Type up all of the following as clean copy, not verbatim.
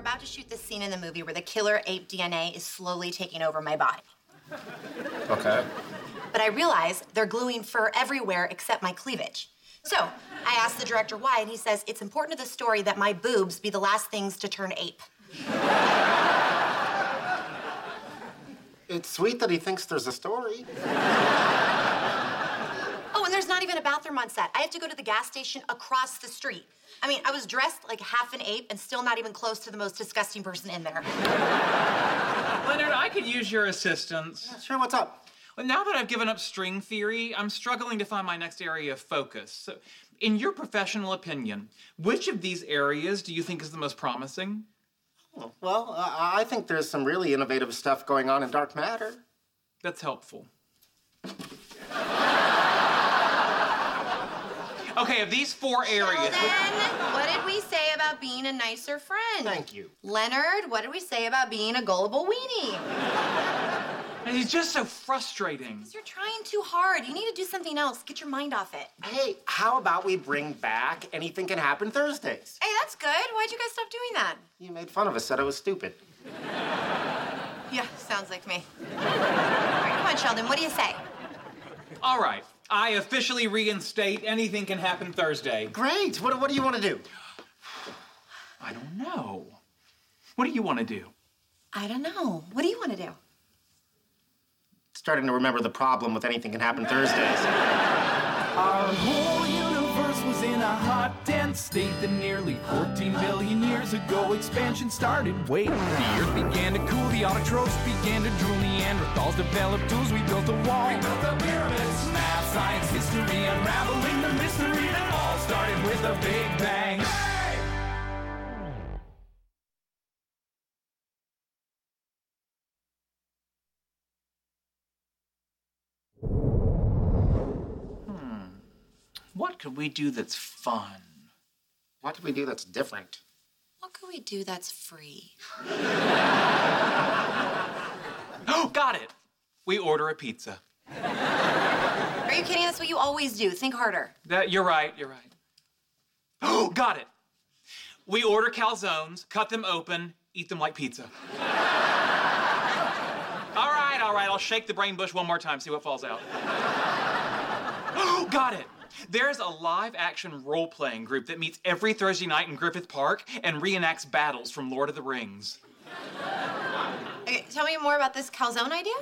about to shoot this scene in the movie where the killer ape DNA is slowly taking over my body. Okay. But I realize they're gluing fur everywhere except my cleavage. So I asked the director why, and he says it's important to the story that my boobs be the last things to turn ape. It's sweet that he thinks there's a story. Oh, and there's not even a bathroom on set. I have to go to the gas station across the street. I mean, I was dressed like half an ape and still not even close to the most disgusting person in there. Leonard, I could use your assistance. Yeah, sure, what's up? Well, now that I've given up string theory, I'm struggling to find my next area of focus. So, in your professional opinion, which of these areas do you think is the most promising? Well, I think there's some really innovative stuff going on in dark matter. That's helpful. Okay, of these 4 areas... Sheldon, what did we say about being a nicer friend? Thank you. Leonard, what did we say about being a gullible weenie? He's just so frustrating. Because you're trying too hard. You need to do something else. Get your mind off it. Hey, how about we bring back Anything Can Happen Thursdays? Hey, that's good. Why'd you guys stop doing that? You made fun of us, said it was stupid. Yeah, sounds like me. All right, come on, Sheldon. What do you say? All right. I officially reinstate Anything Can Happen Thursday. Great. What do you want to do? I don't know. What do you want to do? I don't know. What do you want to do? Starting to remember the problem with Anything Can Happen Thursdays. Our whole universe was in a hot, dense state that nearly 14 billion years ago expansion started. Wait, the earth began to cool, the autotrophs began to drool, Neanderthals developed tools, we built a wall. We built the pyramids. Math, science, history, unraveling the mystery that all started with a big bang. What could we do that's fun? What do we do that's different? What could we do that's free? Oh, got it. We order a pizza. Are you kidding? That's what you always do. Think harder. You're right. Oh, got it. We order calzones, cut them open, eat them like pizza. All right. I'll shake the brain bush one more time, see what falls out. Oh, got it. There's a live-action role-playing group that meets every Thursday night in Griffith Park and reenacts battles from Lord of the Rings. Okay, tell me more about this calzone idea.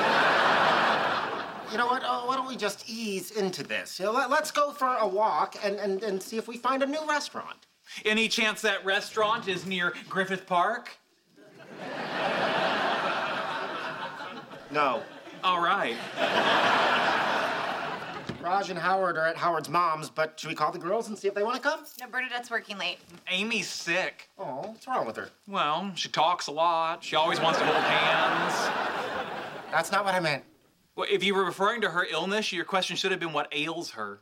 You know what? Why don't we just ease into this? You know, let's go for a walk and see if we find a new restaurant. Any chance that restaurant is near Griffith Park? No. All right. Raj and Howard are at Howard's mom's, but should we call the girls and see if they want to come? No, Bernadette's working late. Amy's sick. Oh, what's wrong with her? Well, she talks a lot. She always wants to hold hands. That's not what I meant. Well, if you were referring to her illness, your question should have been what ails her.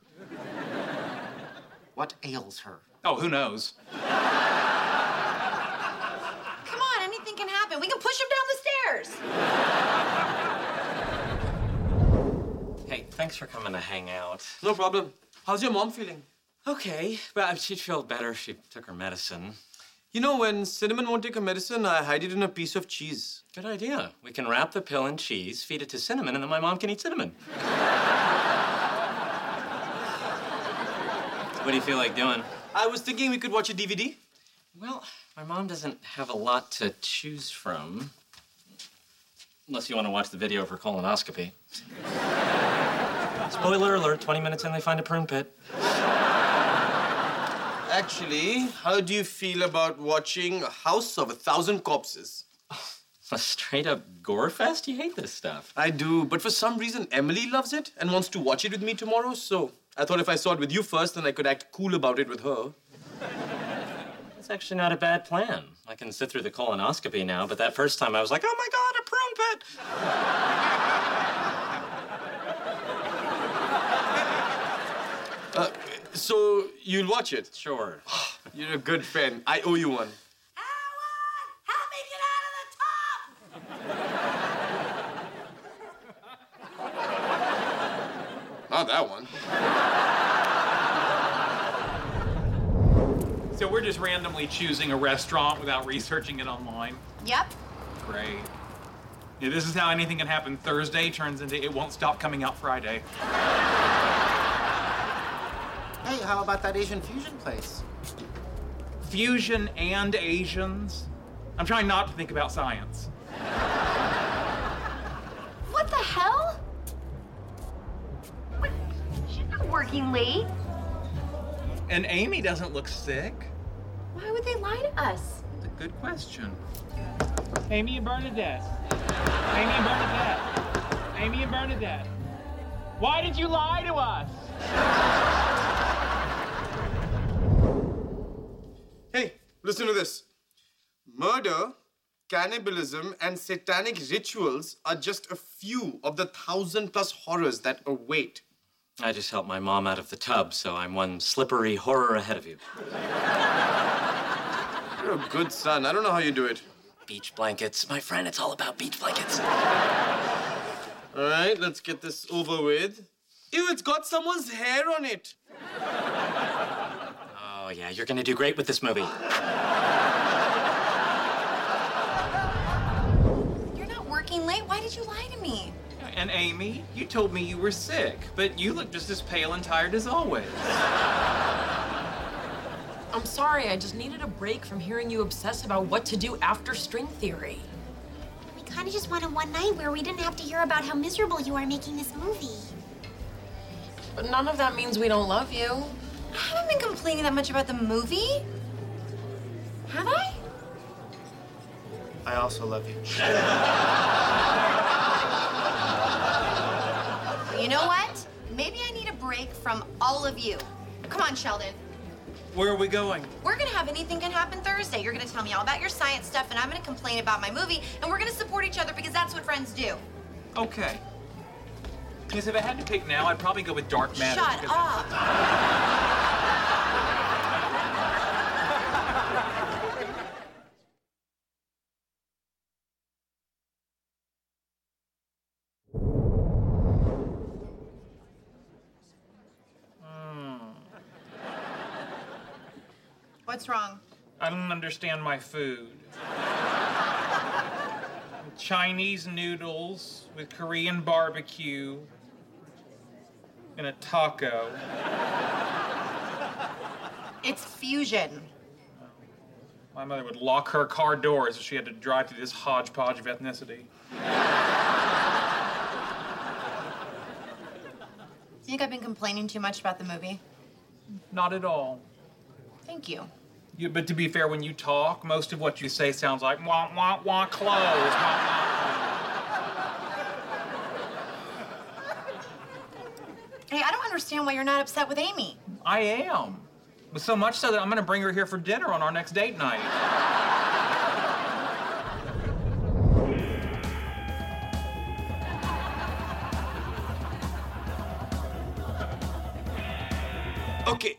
What ails her? Oh, who knows? Come on, anything can happen. We can push him down the stairs. Hey, thanks for coming to hang out. No problem. How's your mom feeling? Okay, but she'd feel better if she took her medicine. You know, when Cinnamon won't take her medicine, I hide it in a piece of cheese. Good idea. We can wrap the pill in cheese, feed it to Cinnamon, and then my mom can eat Cinnamon. What do you feel like doing? I was thinking we could watch a DVD. Well, my mom doesn't have a lot to choose from. Unless you want to watch the video of her colonoscopy. Spoiler alert, 20 minutes in, they find a prune pit. Actually, how do you feel about watching A House of 1,000 Corpses? A straight-up gore fest? You hate this stuff. I do, but for some reason, Emily loves it and wants to watch it with me tomorrow, so I thought if I saw it with you first, then I could act cool about it with her. That's actually not a bad plan. I can sit through the colonoscopy now, but that first time I was like, oh my God, a prune pit! So you'll watch it? Sure. You're a good friend. I owe you one. Howard, help me get out of the tub! Not that one. So we're just randomly choosing a restaurant without researching it online? Yep. Great. Yeah, this is how anything can happen. Thursday turns into it won't stop coming out Friday. Hey, how about that Asian fusion place? Fusion and Asians? I'm trying not to think about science. What the hell? What? She's not working late. And Amy doesn't look sick. Why would they lie to us? That's a good question. Amy and Bernadette. Amy and Bernadette. Amy and Bernadette. Why did you lie to us? Hey, listen to this. Murder, cannibalism, and satanic rituals are just a few of the 1,000+ horrors that await. I just helped my mom out of the tub, so I'm one slippery horror ahead of you. You're a good son. I don't know how you do it. Beach blankets. My friend, it's all about beach blankets. All right, let's get this over with. Ew, it's got someone's hair on it. Oh, yeah, you're gonna do great with this movie. You're not working late. Why did you lie to me? And Amy, you told me you were sick, but you look just as pale and tired as always. I'm sorry, I just needed a break from hearing you obsess about what to do after string theory. We kind of just wanted one night where we didn't have to hear about how miserable you are making this movie. But none of that means we don't love you. I haven't been complaining that much about the movie. Have I? I also love you. You know what? Maybe I need a break from all of you. Come on, Sheldon. Where are we going? We're gonna have Anything Can Happen Thursday. You're gonna tell me all about your science stuff, and I'm gonna complain about my movie, and we're gonna support each other because that's what friends do. Okay. Because if I had to pick now, I'd probably go with Dark Matter. Shut because- up. What's wrong? I don't understand my food. Chinese noodles with Korean barbecue and a taco. It's fusion. My mother would lock her car doors if she had to drive through this hodgepodge of ethnicity. Think I've been complaining too much about the movie? Not at all. Thank you. But to be fair, when you talk, most of what you say sounds like wah, wah, wah, clothes. Wah, Hey, I don't understand why you're not upset with Amy. I am. So much so that I'm gonna bring her here for dinner on our next date night. Okay.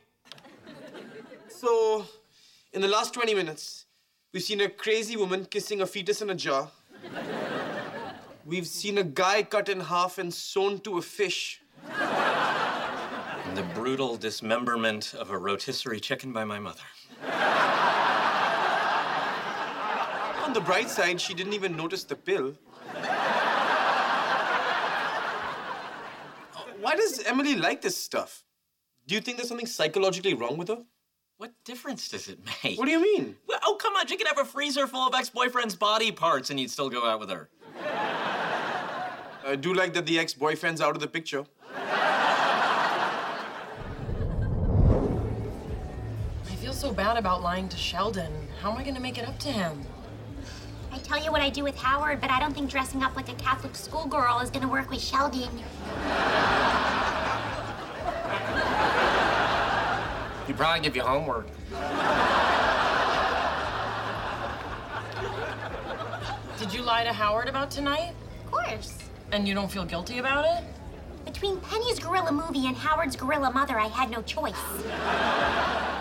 So, in the last 20 minutes, we've seen a crazy woman kissing a fetus in a jar. We've seen a guy cut in half and sewn to a fish. And the brutal dismemberment of a rotisserie chicken by my mother. On the bright side, she didn't even notice the pill. Why does Emily like this stuff? Do you think there's something psychologically wrong with her? What difference does it make? What do you mean? Well, oh, come on, you could have a freezer full of ex-boyfriend's body parts and you'd still go out with her. I do like that the ex-boyfriend's out of the picture. I feel so bad about lying to Sheldon. How am I gonna make it up to him? I tell you what I do with Howard, but I don't think dressing up like a Catholic schoolgirl is gonna work with Sheldon. He probably give you homework. Did you lie to Howard about tonight? Of course. And you don't feel guilty about it? Between Penny's gorilla movie and Howard's gorilla mother, I had no choice.